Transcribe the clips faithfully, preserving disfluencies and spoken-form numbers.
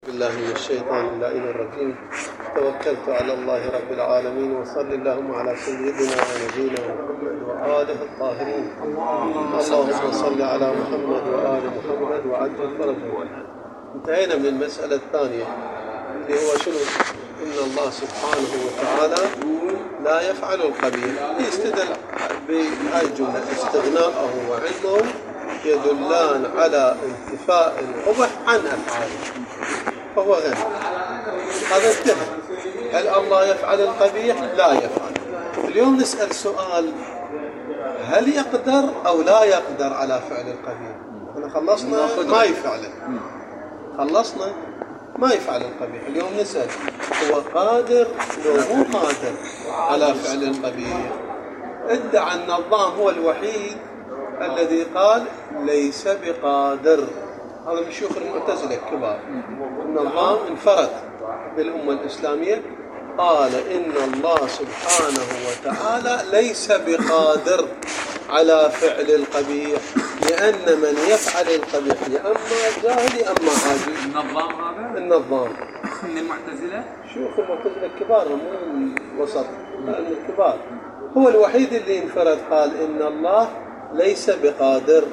بالله من الشيطان اللعين الرجيم. توكلت على الله رب العالمين، وصل اللهم على سيدنا ونبينا محمد وآله الطاهرين. اللهم صل على محمد وآل محمد وعجل فرجه. انتهينا من المسألة الثانية اللي هو شنو؟ إن الله سبحانه وتعالى لا يفعل القبيح. يستدل بهاي الجملة: استغناءه وعلمه يدلان على انتفاء القبح عن أفعاله، فهو غني. هذا انتهى. هل الله يفعل القبيح؟ لا يفعل. اليوم نسأل سؤال: هل يقدر أو لا يقدر على فعل القبيح؟ احنا خلصنا ما يفعله، خلصنا ما يفعل القبيح. اليوم نسأل: هو قادر لو مو قادر على فعل القبيح؟ ادعى النظام هو الوحيد الذي قال ليس بقادر. هذا من شيوخ المعتزلة الكبار. النظام انفرد بالأمة الإسلامية، قال إن الله سبحانه وتعالى ليس بقادر على فعل القبيح، لأن من يفعل القبيح يا أما جاهل يا أما عاجز. النظام هذا؟ النظام من المعتزلة؟ شيوخ المعتزلة الكبار، مو الوسط، لا من الكبار. هو الوحيد اللي انفرد قال إن الله ليس بقادر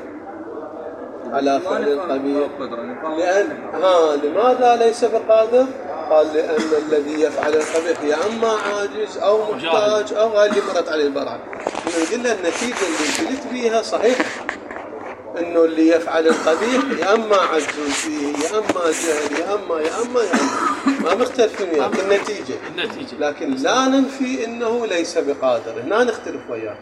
على فعل القبيح. لأن ها لماذا ليس بقادر؟ قال لأن الذي يفعل القبيح يا أما عاجز أو محتاج أو غير مرت عليه البراءة. قلنا النتيجة اللي قلت بيها صحيح، إنه اللي يفعل القبيح يا أما عجز فيه يا أما جهل يا أما يا أما يا أما ما مختلفين وياه في النتيجة. لكن لا ننفي إنه ليس بقادر. هنا نختلف وياه.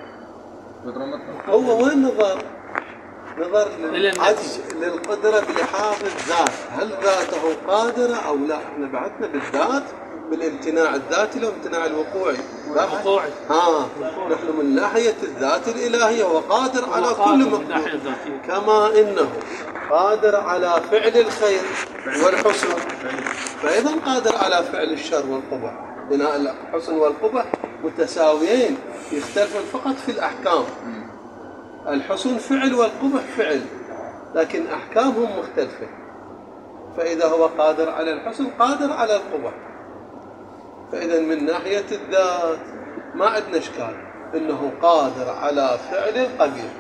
هو وين نظر؟ نظر للعجز للقدرة بلحاظ الذات، هل ذاته قادرة أو لا؟ احنا بعثنا بالذات بالامتناع الذاتي والامتناع الوقوعي. وقوعي. ها نحن من ناحية الذات الإلهية وقادر على كل مخلوق، كما إنه قادر على فعل الخير والحسن، فإذا قادر على فعل الشر والقبح. بناء الحسن والقبح متساويين، يختلفون فقط في الأحكام. الحسن فعل والقبح فعل، لكن أحكامهم مختلفة. فإذا هو قادر على الحسن قادر على القبح. فإذا من ناحية الذات ما عندنا إشكال إنه قادر على فعل القبيح.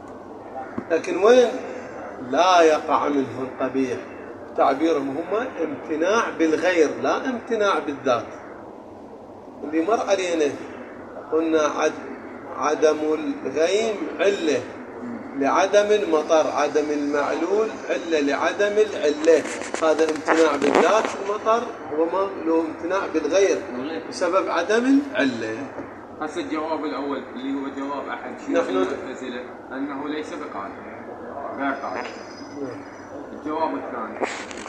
لكن وين لا يقع منه القبيح؟ تعبيرهم هم امتناع بالغير لا امتناع بالذات. اللي مر علينا قلنا عد عدم الغيم علة لعدم المطر، عدم المعلول علة لعدم العلة. هذا امتناع بالذات المطر، وما له امتناع بالغير بسبب عدم العلة. هسه الجواب الأول اللي هو جواب أحد شيوخ المعتزلة أنه ليس بقادر غير قادر. الجواب الثاني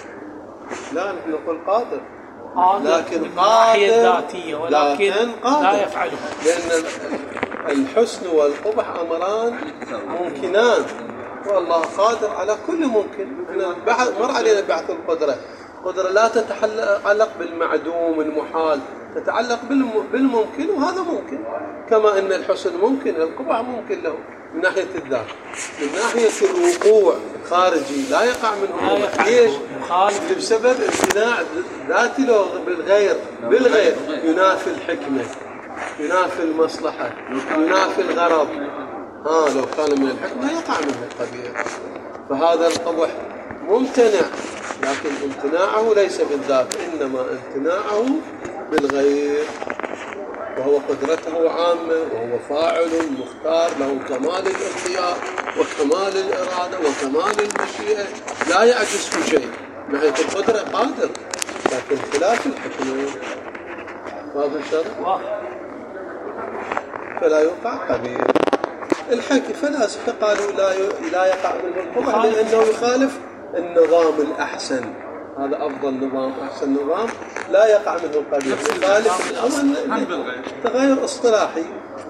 لا نحن نقول قادر، لكن قادر ذاتية ولكن قادر لا يفعله، لأن الحسن والقبح أمران ممكنان، والله قادر على كل ممكن. مر علينا بحث القدرة. القدرة لا تتعلق بالمعدوم المحال، تتعلق بالممكن، وهذا ممكن. كما أن الحسن ممكن، القبح ممكن له من ناحية الذات. من ناحية الوقوع خارجي لا يقع منه. ليش؟ بسبب امتناع ذاتي له بالغير. بالغير ينافي الحكمة، ينافي المصلحة، ينافي الغرض. ها لو كان من الحكمة يقع منه القبيح. فهذا القبح ممتنع، لكن امتناعه ليس بالذات، إنما امتناعه بالغير. وهو قدرته عامة، وهو فاعل مختار له كمال الاختيار وكمال الإرادة وكمال المشيئة، لا يعجز في شيء. ناحية القدرة قادر، لكن خلاف الحكمة. واضح الشرع؟ فلا يقع قبيح. الحكي فلاسفة قالوا لا لا يقع منه القبح لأنه يخالف النظام الأحسن. هذا أفضل نظام، أحسن نظام، لا يقع منه القبيح. يخالف تغير اصطلاحي.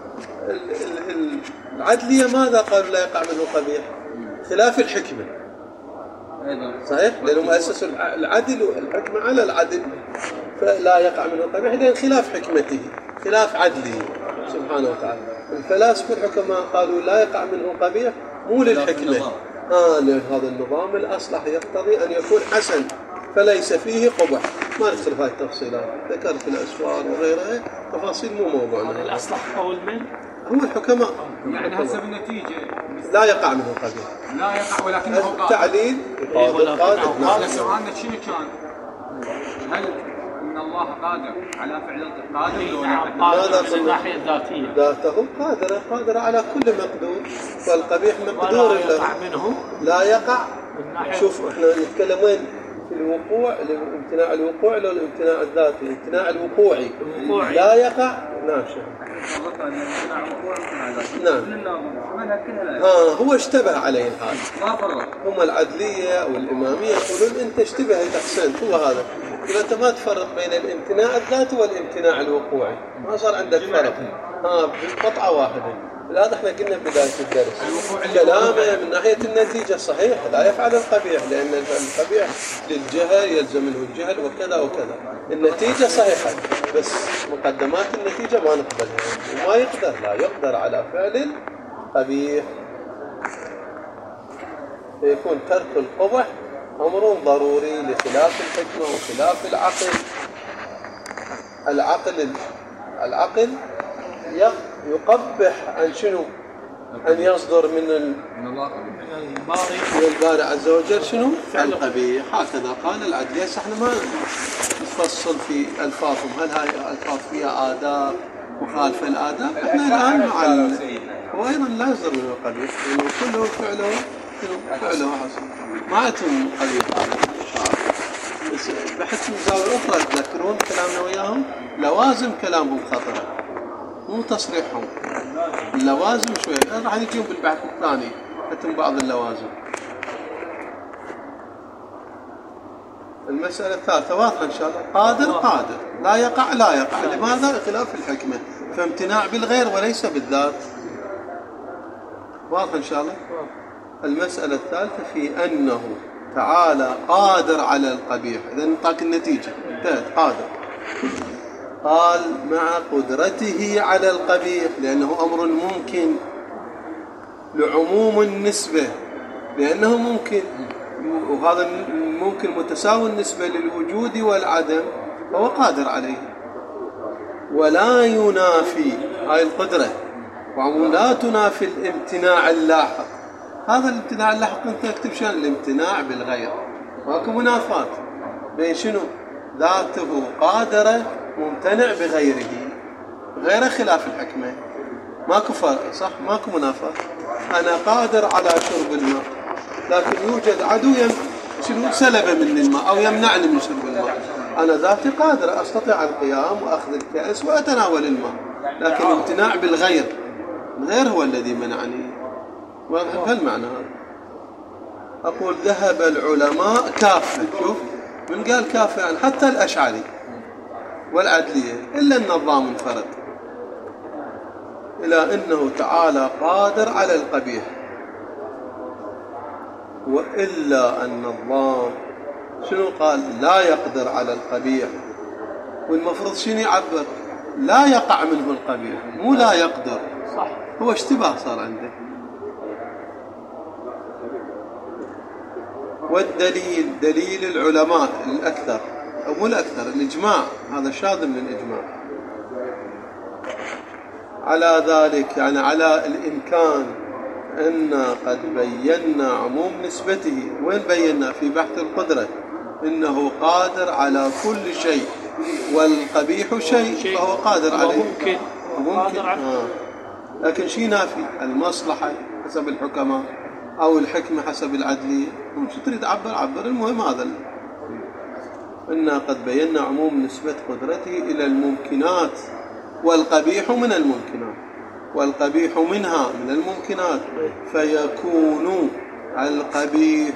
العدلية ماذا قالوا لا يقع منه القبيح؟ خلاف الحكمة. صحيح؟ لأنهم أسسوا العدل والحكمة على العدل، فلا يقع منه القبيح لأن خلاف حكمته، خلاف عدله سبحانه وتعالى. الفلاسفة الحكماء قالوا لا يقع منه القبيح مو للحكمة، آه لأن هذا النظام الأصلح يقتضي أن يكون حسن، فليس فيه قبح. ما ندخل في هذه التفصيلات، ذكرت الأسفار وغيرها تفاصيل مو موضوعنا. الأصلح قول من؟ هم الحكماء. يعني حسب النتيجة لا يقع منه قبيح. لا يقع ولكنه قادر. التعليل قادر. قادر. سؤالنا شنو كان؟ هل ان الله قادر على فعل قادر ولا قادر من الناحية الذاتية؟ ذاته قادرة قادرة على كل مقدور، والقبيح مقدور لا يقع منه. لا يقع. شوف احنا نتكلم وين في الوقوع، الامتناع الوقوع لو الامتناع الذاتي، الامتناع الوقوعي لا يقع. نعم نعم. ها هو اشتبه عليه هذا. هم العدلية والإمامية يقولون أنت اشتبهت أحسنت، هو هذا. إذا أنت ما تفرق بين الامتناع الذاتي والامتناع الوقوعي ما صار عندك فرق. ها بقطعة واحدة. هذا احنا قلنا بداية الدرس كلامه من ناحية النتيجة صحيح، لا يفعل القبيح لأن القبيح للجهل يلزم له الجهل وكذا وكذا. النتيجة صحيحة بس مقدمات النتيجة ما نقبلها، وما يقدر لا يقدر على فعل القبيح. يكون ترك القبح أمر ضروري لخلاف الحكمة وخلاف العقل. العقل العقل يقبح عن شنو؟ أن يصدر من الباري عز وجل شنو؟ فعل قبيح. هكذا قال العدل. احنا ما نفصل في ألفاظهم، هل هاي الألفاظ فيها آداب مخالفة الآداب؟ احنا الآن مع ال... وأيضا لا يصدر من القبيح لأنه كله فعله فعله حسن. ما عندهم قبيح بس بحث من زاوية أخرى تذكرون كلامنا وياهم. لوازم كلامهم خطرة مو تصريحهم. اللوازم شوي راح نجيهم بالبحث الثاني حتى بعض اللوازم. المسألة الثالثة واضحة إن شاء الله. قادر قادر لا يقع لا يقع. لماذا؟ خلاف الحكمة، فامتناع بالغير وليس بالذات. واضح إن شاء الله. المسألة الثالثة في أنه تعالى قادر على القبيح. إذا نعطيك النتيجة انتهت. قادر قال مع قدرته على القبيح لأنه أمر ممكن لعموم النسبة، لأنه ممكن وهذا ممكن متساوي النسبة للوجود والعدم فهو قادر عليه. ولا ينافي هاي القدرة ولا تنافي الامتناع اللاحق. هذا الامتناع اللاحق انت اكتب شان الامتناع بالغير. ماكو منافاة بين شنو؟ ذاته قادرة ممتنع بغيره، غير خلاف الحكمة. ماكو فرق صح؟ ماكو منافاة. أنا قادر على شرب الماء لكن يوجد عدو يم... شنو سلب مني الماء أو يمنعني من شرب الماء. أنا ذاتي قادر أستطيع القيام وأخذ الكأس وأتناول الماء، لكن امتناع بالغير، الغير هو الذي منعني. هل معنى هذا؟ أقول ذهب العلماء كافة. شوف من قال كافة يعني حتى الأشعري والعدلية إلا النظام انفرد إلى أنه تعالى قادر على القبيح. وإلا النظام شنو قال؟ لا يقدر على القبيح. والمفروض شنو يعبر؟ لا يقع منه القبيح مو لا يقدر. صح. هو اشتباه صار عنده. والدليل دليل العلماء الأكثر أو مو الأكثر الإجماع، هذا شاذ من الإجماع على ذلك، يعني على الإمكان أن قد بينا عموم نسبته. وين بينا؟ في بحث القدرة إنه قادر على كل شيء والقبيح شيء فهو قادر عليه. ممكن ممكن آه. لكن شيء نافي المصلحة حسب الحكماء أو الحكمة حسب العدلية. مش تريد عبر عبر. المهم هذا إنا قد بينا عموم نسبة قدرته إلى الممكنات والقبيح من الممكنات والقبيح منها من الممكنات فيكون القبيح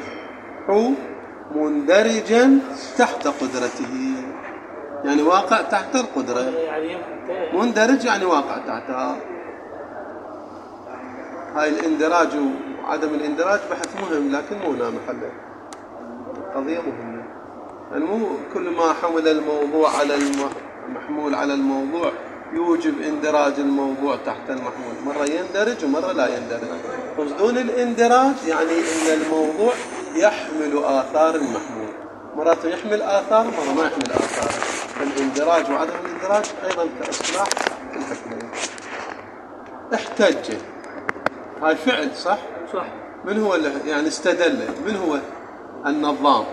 مندرجا تحت قدرته، يعني واقع تحت القدرة. مندرج يعني واقع تحتها. هاي الاندراج وعدم الاندراج بحث مهم لكن مو هنا محله. قضية مهمة يعني مو كل ما حمل الموضوع على المحمول على الموضوع يوجب اندراج الموضوع تحت المحمول. مرة يندرج ومرة لا يندرج. قصدون الاندراج يعني ان الموضوع يحمل آثار المحمول. مرات يحمل آثار مرة ما يحمل آثار. الاندراج وعدم الاندراج أيضا كاصطلاح في الحكمة. احتج هاي فعل صح؟ صح. من هو اللي يعني استدل؟ من هو؟ النظام.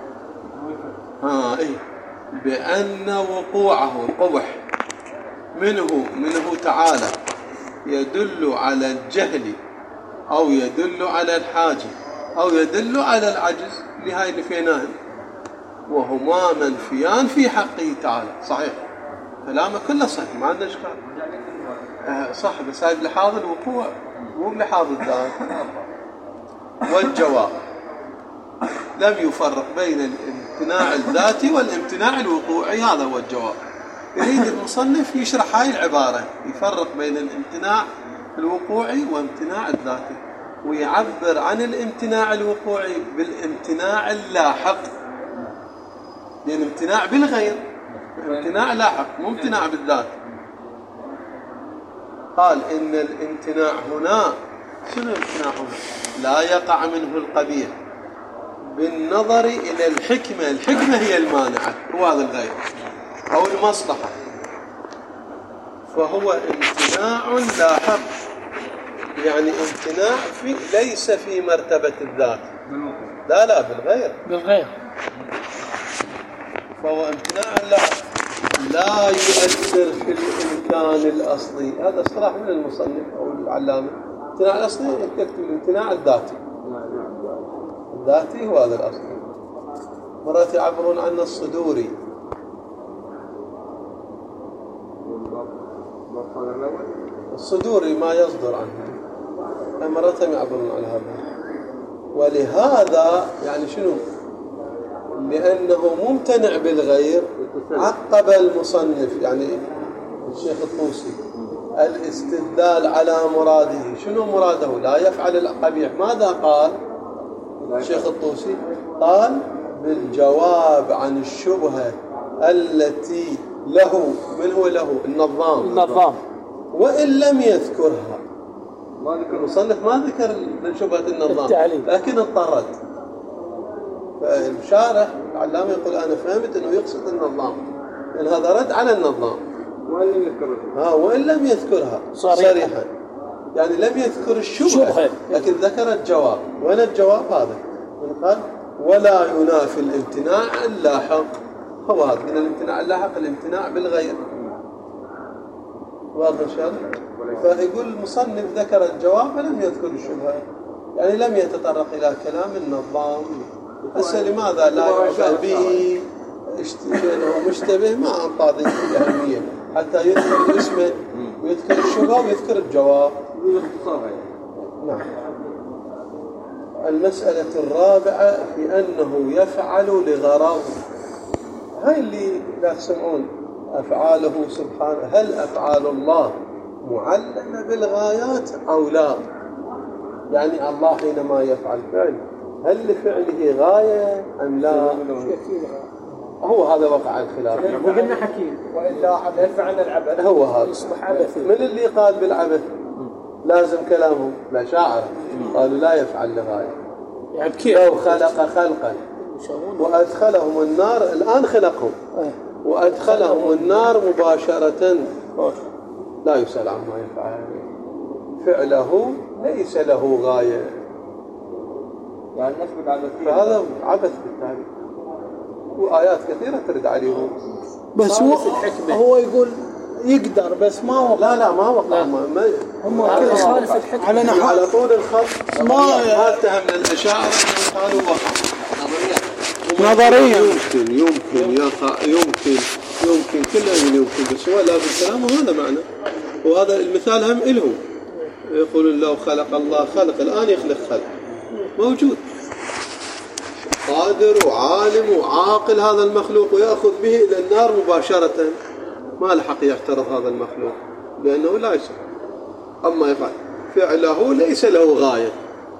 ها إيه بأن وقوعه القبح منه منه تعالى يدل على الجهل أو يدل على الحاجة أو يدل على العجز لهاي اللي فيناه، وهما منفيان في حقه تعالى. صحيح كلامه كله صحيح ما عندنا إشكال. آه صح، بس هاي بلحاظ الوقوع مو بلحاظ الذات. والجواب لم يفرق بين الامتناع الذاتي والامتناع الوقوعي، هذا هو الجواب. يريد المصنف يشرح هاي العبارة، يفرق بين الامتناع الوقوعي وامتناع الذاتي، ويعبر عن الامتناع الوقوعي بالامتناع اللاحق، لأن امتناع بالغير امتناع لاحق مو امتناع بالذات. قال إن الامتناع هنا شنو الامتناع هنا؟ لا يقع منه القبيح بالنظر إلى الحكمة، الحكمة هي المانعة وهذا الغير أو المصلحة، فهو امتناع لاحق، يعني امتناع في ليس في مرتبة الذات، لا لا بالغير بالغير فهو امتناع لاحق لا يؤثر في الإمكان الأصلي. هذا اصطلاح من المصنف أو العلامة. الامتناع الأصلي يكتب الامتناع الذاتي، الذاتي هو هذا الأصلي. مرات يعبرون عنه الصدوري. الصدوري ما يصدر عنه، مرات يعبرون عن هذا. ولهذا يعني شنو؟ لأنه ممتنع بالغير عقب المصنف يعني الشيخ الطوسي الاستدلال على مراده. شنو مراده؟ لا يفعل القبيح. ماذا قال الشيخ الطوسي؟ قال بالجواب عن الشبهة التي له. من هو له؟ النظام. النظام. وإن لم يذكرها، المصنف ما ذكر من شبهة النظام التعليم، لكن اضطرد. فالشارح العلامة يقول أنا فهمت أنه يقصد النظام، لأن هذا رد على النظام ها وإن لم يذكرها صريحا، يعني لم يذكر الشبهة لكن ذكر الجواب. وين الجواب؟ هذا من قال ولا ينافي الامتناع اللاحق. هو هذا من الامتناع اللاحق الامتناع بالغير. واضح إن شاء الله. فيقول المصنف ذكر الجواب ولم يذكر الشبهة، يعني لم يتطرق إلى كلام النظام. هسه لماذا لا يعبأ به اشتبه مشتبه ما أنطى ذي الأهمية حتى يذكر اسمه ويذكر الشبهة ويذكر الجواب. نعم. المسألة الرابعة في أنه يفعل لغرض. هاي اللي لا تسمعون أفعاله سبحانه. هل أفعال الله معلمة بالغايات أو لا؟ يعني الله حينما يفعل فعل هل لفعله غاية أم لا؟ هو هذا وقع الخلاف. وقلنا حكيم وإلا يدفع عن العبث هو هذا يصبح عبثي. من اللي قال بالعبث لازم كلامهم لا شاعر قالوا لا يفعل لغاية. يعني كيف؟ لو خلق خلقا وأدخلهم النار الآن خلقهم وأدخلهم النار مباشرة لا يسأل عما يفعل. فعله ليس له غاية، يعني نسبة عبث. فهذا عبث بالتالي. وآيات كثيرة ترد عليه. بس هو هو يقول يقدر بس ما وقع. لا لا ما وقع. ما ما هم كذا خالف الحكمة على نحو على طول الخط. ما ما اتهمنا الأشاعرة أنهم قالوا وقع. نظريا يمكن يمكن يقع يمكن يمكن كل يمكن بس هو لا بالكلام وهذا معنى. وهذا المثال هم إلهم. يقولون لو خلق الله خلق الآن يخلق خلق موجود قادر وعالم وعاقل هذا المخلوق ويأخذ به إلى النار مباشرة. ما لحق يعترض هذا المخلوق لأنه لا يسأل. أما يفعل فعله ليس له غاية.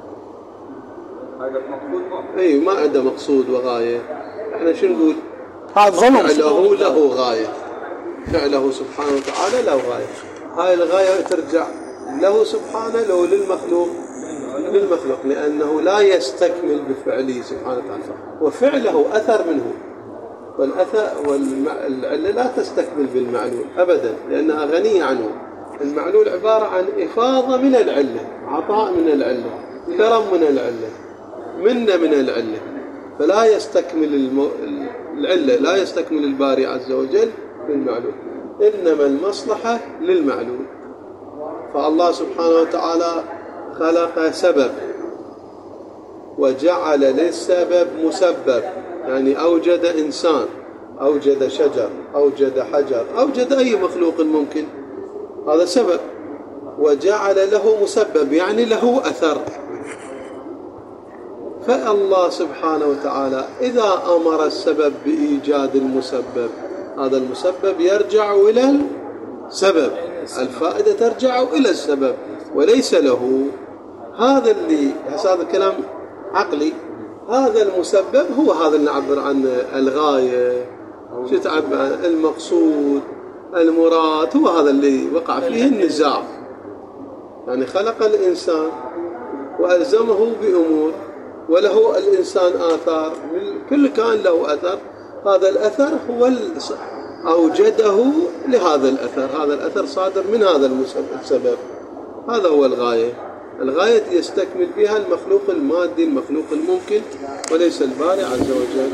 أي ما عنده مقصود وغاية. احنا شو نقول؟ فعله له غاية. فعله سبحانه وتعالى له غاية. هاي الغاية ترجع له سبحانه لو للمخلوق. للمخلوق، لأنه لا يستكمل بفعله سبحانه وتعالى، وفعله أثر منه، والأثر والعلة لا تستكمل بالمعلول أبدا لأنها غنية عنه. المعلول عبارة عن إفاضة من العلة، عطاء من العلة، كرم من العلة، منة من العلة، فلا يستكمل الم... العلة لا يستكمل الباري عز وجل بالمعلول، إنما المصلحة للمعلول. فالله سبحانه وتعالى خلق سبب وجعل للسبب مسبب، يعني أوجد إنسان، أوجد شجر، أوجد حجر، أوجد أي مخلوق ممكن، هذا سبب، وجعل له مسبب يعني له أثر. فالله سبحانه وتعالى إذا أمر السبب بإيجاد المسبب، هذا المسبب يرجع إلى السبب، الفائدة ترجع إلى السبب وليس له. هذا اللي هذا كلام عقلي، هذا المسبب هو هذا اللي نعبر عن الغاية، شو تعبر عن المقصود، المراد، هو هذا اللي وقع فيه النزاع. يعني خلق الإنسان وألزمه بأمور، وله الإنسان آثار، كل كان له أثر، هذا الأثر هو أوجده لهذا الأثر، هذا الأثر صادر من هذا السبب، هذا هو الغاية. الغاية يستكمل فيها المخلوق المادي، المخلوق الممكن، وليس الباري عز وجل.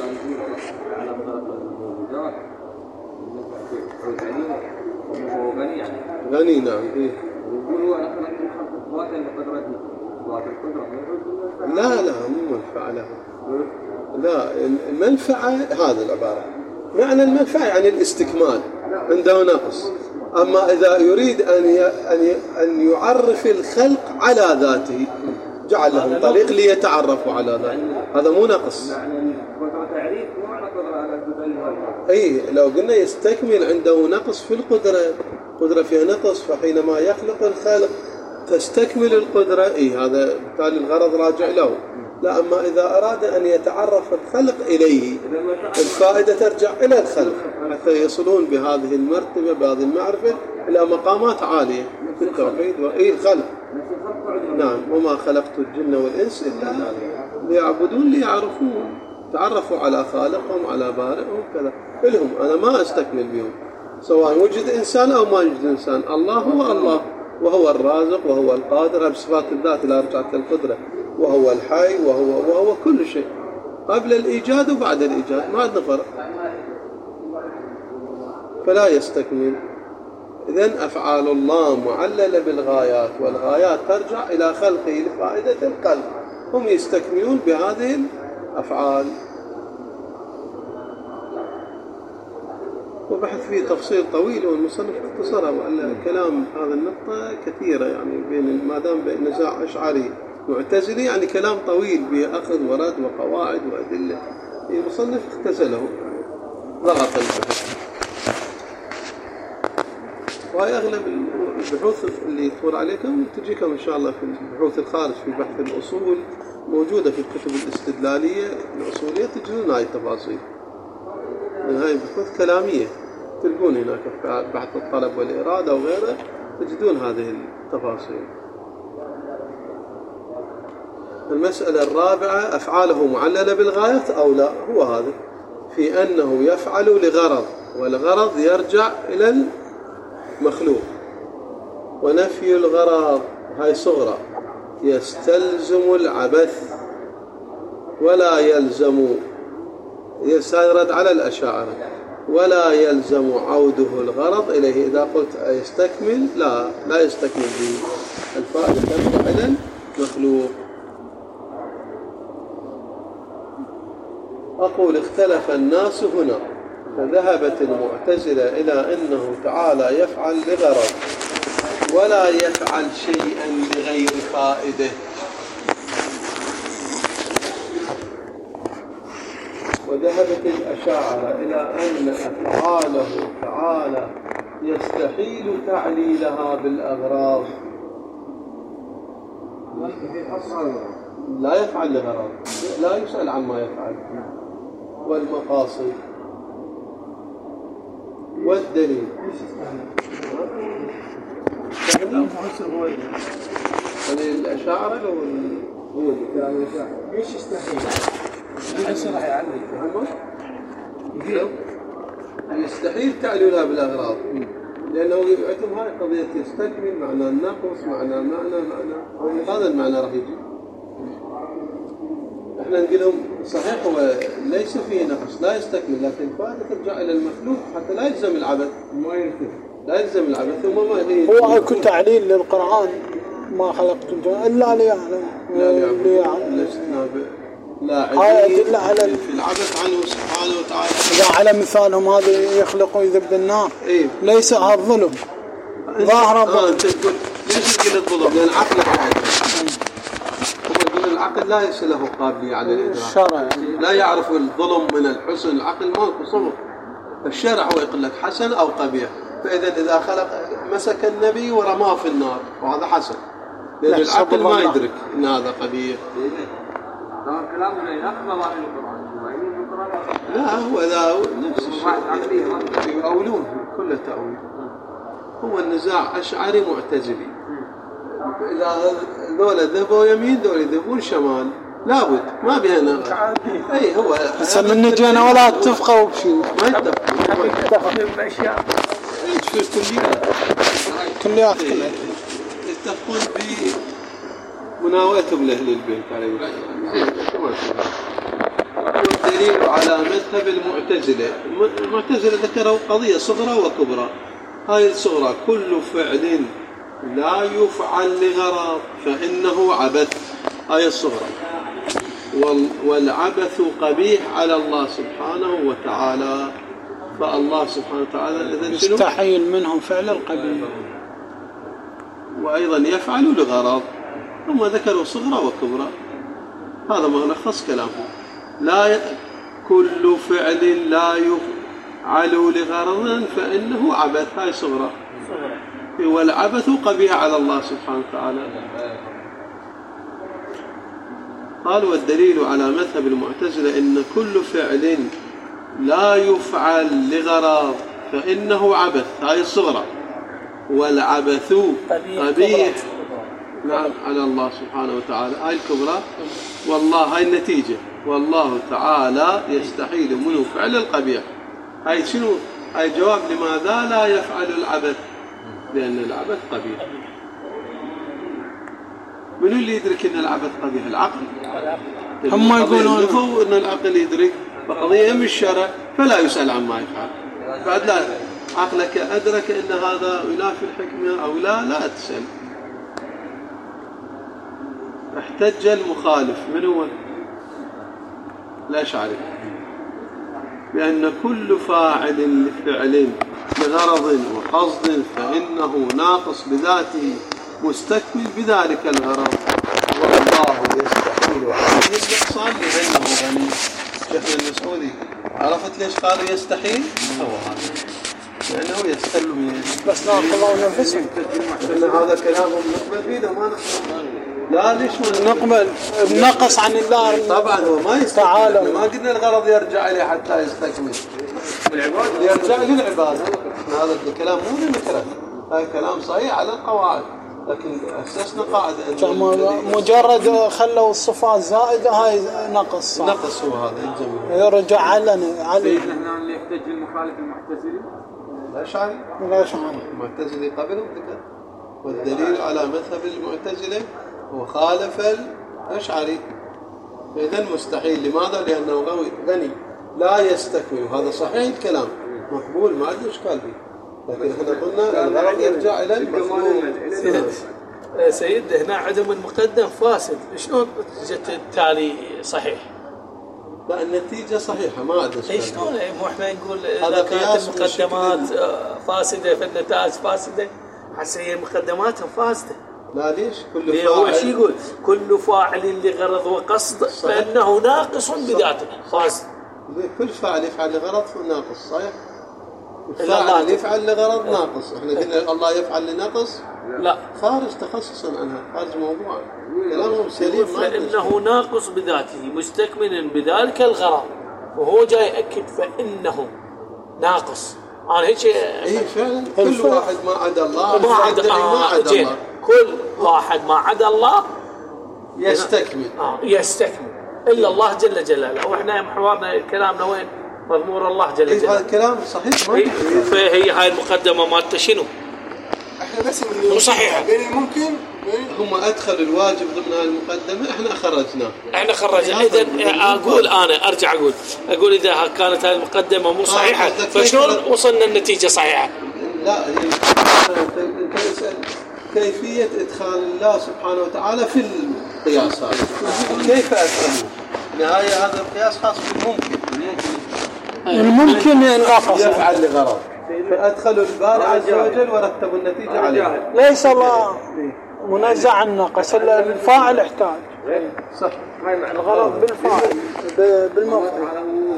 غني نعم. إيه؟ لا لا مو منفعة له، لا المنفعة هذا العبارة، معنى المنفعة يعني الاستكمال عنده نقص. أما إذا يريد أن أن يعرف الخلق على ذاته جعل لهم طريق ليتعرفوا على ذاته، هذا مو نقص. أي لو قلنا يستكمل عنده نقص في القدرة، قدرة فيها نقص، فحينما يخلق الخلق تستكمل القدرة، أي هذا بالتالي الغرض راجع له. لا، أما إذا أراد أن يتعرف الخلق إليه الفائدة ترجع إلى الخلق حتى يصلون بهذه المرتبة بهذه المعرفة إلى مقامات عالية في التوحيد وإيه الخلق. نعم، وما خلقت الجن والإنس إلا ليعبدون ليعرفون، تعرفوا على خالقهم على بارئهم كذا، إلهم أنا ما أستكمل بهم سواء وجد إنسان أو ما يوجد إنسان. الله هو الله، وهو الرازق وهو القادر بصفات الذات لا رجعت القدرة، وهو الحي وهو وهو كل شيء قبل الإيجاد وبعد الإيجاد، ما عندنا فرق، فلا يستكمل. إذن أفعال الله معللة بالغايات، والغايات ترجع إلى خلقه لفائدة القلب، هم يستكملون بهذه الأفعال. وبحث فيه تفصيل طويل والمصنف اختصرها، وأن كلام هذا النقطة كثيرة يعني بين ما دام بين نزاع أشعري معتزلي، يعني كلام طويل بأخذ ورد وقواعد وأدلة، المصنف اختزله ضغط البحث. وهي أغلب البحوث اللي تفور عليكم تجيكم إن شاء الله في البحوث الخارج في بحث الأصول، موجودة في الكتب الاستدلالية الأصولية تجدون هاي التفاصيل، من هاي بحوث كلامية تلقون هناك في بحث الطلب والإرادة وغيره تجدون هذه التفاصيل. المسألة الرابعة أفعاله معللة بالغايات أو لا، هو هذا في أنه يفعل لغرض، والغرض يرجع إلى المخلوق، ونفي الغرض هاي صغرى يستلزم العبث ولا يلزم، يسيرد على الأشاعرة، ولا يلزم عوده الغرض إليه. إذا قلت يستكمل، لا لا يستكمل به، الفائدة ترجع إلى المخلوق. أقول اختلف الناس هنا، فذهبت المعتزلة إلى أنه تعالى يفعل لغرض ولا يفعل شيئا لغير فائدة، وذهبت الأشاعرة إلى أن أفعاله تعالى يستحيل تعليلها بالأغراض، لا يفعل لغرض، لا يسأل عما يفعل، والمقاصد والدليل يعني الأشاعرة لو هو الكلام الأشاعرة ليش يستحيل؟ الحسن راح يعلم يقول يستحيل تعليلها بالأغراض، لأنه عندهم هاي قضية يستكمل معنى النقص معنى معنى معنى هذا المعنى راح يجي. احنا نقول لهم صحيح هو ليس فيه نقص لا يستكمل، لكن فائدة ترجع إلى المخلوق حتى لا يلزم العبث، ما يلزم لا يلزم العبث. ثم ما هي هو أكو تعليل للقرآن ما خلقت الجن إلا ليعلم ليعلم لسنا لا هاي أدلة على في العبث عنه سبحانه وتعالى. إذا على مثالهم هذا يخلق ويذب النار إيه؟ ليس هذا الظلم ظاهرة. آه أنت تقول ليش تقول الظلم؟ لأن عقلك عاجز. هم يقول العقل لا ليس له قابلية على الإدراك. الشرع يعني. لا يعرف الظلم من الحسن، العقل ما هو صبر. الشرع هو يقول لك حسن أو قبيح. فإذا إذا خلق مسك النبي ورماه في النار وهذا حسن، لأن العقل ما يدرك إن هذا قبيح. كلامنا ينقض عن القرآن. لا هو إذا نفس الشيء يؤولون كل تأويل. هو النزاع أشعري معتزلي. إذا ذولا ذهبوا يمين ذولا يذهبون شمال لابد ما بها نقص. أي هو هسه من نجينا ولا اتفقوا بشيء ما يتفقون. يتفقون بأشياء في الكليات كليات كلها يتفقون بمناولتهم لأهل البيت عليه السلام. والدليل على مذهب المعتزلة. المعتزلة ذكروا قضية صغرى وكبرى. هاي الصغرى كل فعل لا يفعل لغرض فإنه عبث، هاي الصغرى. والعبث قبيح على الله سبحانه وتعالى، فالله سبحانه وتعالى إذن يستحيل منهم فعل القبيح وأيضا يفعل لغرض. ثم ذكروا صغرى وكبرى، هذا ما نخص كلامه. لا ي... كل فعل لا يفعل لغرض فإنه عبث، هاي صغرى. والعبث قبيح على الله سبحانه وتعالى. قال والدليل على مذهب المعتزلة إن كل فعل لا يفعل لغرض فإنه عبث، هاي الصغرى. والعبث قبيح نعم على الله سبحانه وتعالى، هاي الكبرى. والله هاي النتيجة، والله تعالى يستحيل منه فعل القبيح. هاي شنو؟ هاي جواب لماذا لا يفعل العبث؟ لأن العبث قبيح. من اللي يدرك أن العبث قبيح؟ العقل. هم يقولون هو أن العقل يدرك بقضية من الشرع فلا يسأل عما يفعل. بعد لا عقلك أدرك أن هذا ينافي الحكمة أو لا لا تسأل. احتج المخالف من هو؟ الأشعري بأن كل فاعل لفعل لغرض وقصد فإنه ناقص بذاته مستكمل بذلك الغرض، والله يستحيل عليه النقصان لأنه غني. شيخنا المسعودي عرفت ليش قالوا يستحيل؟ هو هذا لأنه يستلم بس ناقض الله نفسهم. هذا كلامهم نقبل فيه ما نقبل. لا ليش ما نقبل نقص عن الله؟ طبعا هو ما يستعمل. ما قلنا الغرض يرجع إليه حتى يستكمل العباد، يرجع للعباد. هذا الكلام مو لنكره، هذا كلام صحيح على القواعد، لكن أسسنا قاعدة مجرد خلوا الصفات زائدة هاي نقص. نقص هو هذا الجميل. يرجع علنا علي. هنا اللي يحتج المخالف المعتزلي الأشعري الأشعري المعتزلي قبلهم كده. والدليل على مذهب المعتزلة هو خالف الأشعري. إذن مستحيل. لماذا؟ لأنه غني لا يستكمل. هذا صحيح الكلام مقبول ما عندنا إشكال فيه، لكن احنا قلنا الغرض يرجع إلى المفهوم. سيد هنا عدم المقدم فاسد، شلون نتيجة التالي صحيح؟ لا النتيجة صحيحة ما عندنا إشكال. شلون مو احنا نقول إذا كانت المقدمات فاسدة فالنتائج فاسدة، حتى هي مقدماتها فاسدة. لا ليش؟ كل فاعل هو شو يقول؟ كل فاعل لغرض وقصد فإنه ناقص بذاته فاسد. كل فاعل يفعل لغرض ناقص صحيح؟ الفاعل يفعل لغرض ناقص. احنا قلنا الله يفعل لنقص لا خارج تخصصا عنها، خارج موضوع كلامهم سليم. فإنه ناقص بذاته مستكمل بذلك الغرض، وهو جاي يأكد فإنه ناقص. أنا هيك إيه فعلا كل واحد ما عدا الله ما عدا ما عدا الله. كل واحد ما عدا الله يستكمل آه يستكمل إلا الله جل جلاله. وإحنا محورنا كلامنا وين؟ مضمور الله جل جلاله. هذا الكلام صحيح ما فهي هاي المقدمة مالته شنو؟ احنا بس مو صحيحة. بين الممكن هم أدخلوا الواجب ضمن المقدمة، احنا خرجناه. احنا خرجنا. إذا أقول أنا أرجع أقول أقول إذا كانت هذه المقدمة مو صحيحة فشلون وصلنا النتيجة صحيحة؟ لا انت تسأل كيفية إدخال الله سبحانه وتعالى في القياس هذا، كيف أدخله؟ نهاية هذا القياس خاص بالممكن، الممكن ينغفص يفعل لغرض، فأدخلوا الباري عز وجل ورتبوا النتيجة عليه. ليس الله منزع عن النقص، الفاعل احتاج صح. الغرض بالفاعل بالمفعول.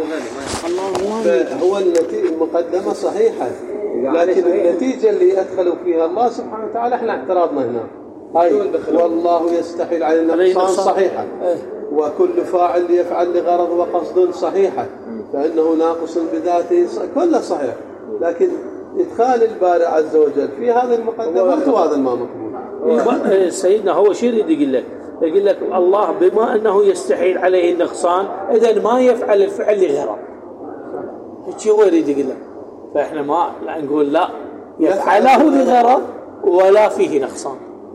هو النتيجة المقدمة صحيحة، لكن النتيجة اللي أدخلوا فيها الله سبحانه وتعالى احنا اعتراضنا هنا. هاي والله يستحيل على النقصان صحيحة، وكل فاعل يفعل لغرض وقصد صحيحة، فإنه ناقص بذاته كله صحيح، لكن إدخال الباري عز وجل في هذه المقدمات وهذا ما مقبول. سيدنا هو شو يريد يقول لك؟ يقول لك الله بما أنه يستحيل عليه النقصان إذا ما يفعل الفعل لغرض. هيك هو يريد يقول لك. فإحنا ما لا نقول لا يفعله لغرض ولا فيه نقصان.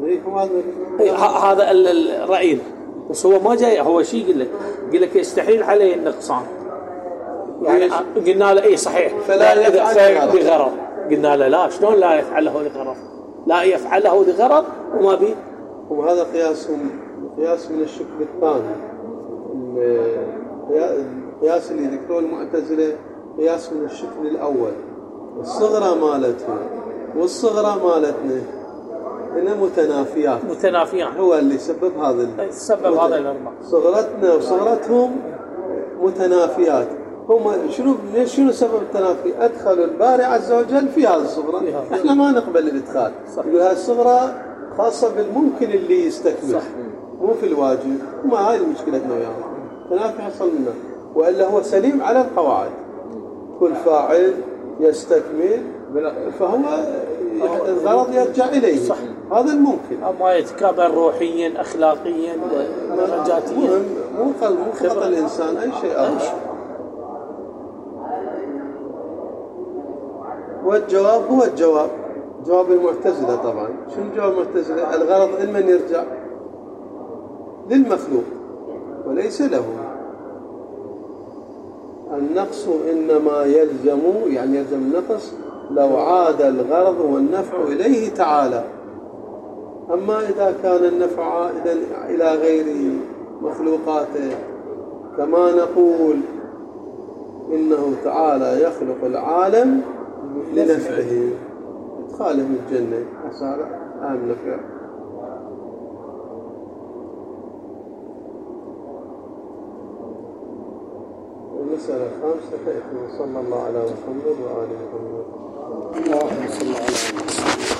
هذا الرأي. بس هو ما جاي هو شيء يقول لك يقول لك يستحيل عليه النقصان. يعني قلنا له اي صحيح فلا يفعل لغرض. قلنا له لا شلون لا يفعله لغرض؟ لا يفعله لغرض وما بيه. وهذا قياسهم قياس من الشكل الثاني. القياس اللي ذكروه المعتزلة قياس من الشكل الأول. الصغرى مالتهم والصغرى مالتنا إنها متنافيات. متنافيات. هو اللي سبب هذا. سبب هذا الأربعة. صغرتنا وصغرتهم متنافيات. هم شنو ليش شنو سبب التنافي؟ أدخلوا الباري عز وجل في هذه الصغرى. إحنا ما نقبل الإدخال. يقول هذه الصغرى خاصة بالممكن اللي يستكمل. صح. مو في الواجب. وما هاي مشكلتنا وياهم. تنافي حصل لنا. وإلا هو سليم على القواعد. كل فاعل يستكمل فهو الغرض يرجع إليه. صح. هذا الممكن. ما يتكابر روحيا أخلاقيا درجاتيا. مو مو خطأ الإنسان أي شيء آخر. والجواب هو الجواب جواب المعتزلة طبعا. شنو جواب المعتزلة؟ الغرض إما يرجع للمخلوق وليس له. النقص إنما يلزم يعني يلزم النقص لو عاد الغرض والنفع إليه تعالى. أما إذا كان النفع عائدا إلى غير مخلوقاته كما نقول إنه تعالى يخلق العالم لنفعه إدخالهم الجنة أسارة أهم نفع. المسألة الخامسة تأتي. صلى الله على محمد وآله محمد. اللهم صل على محمد.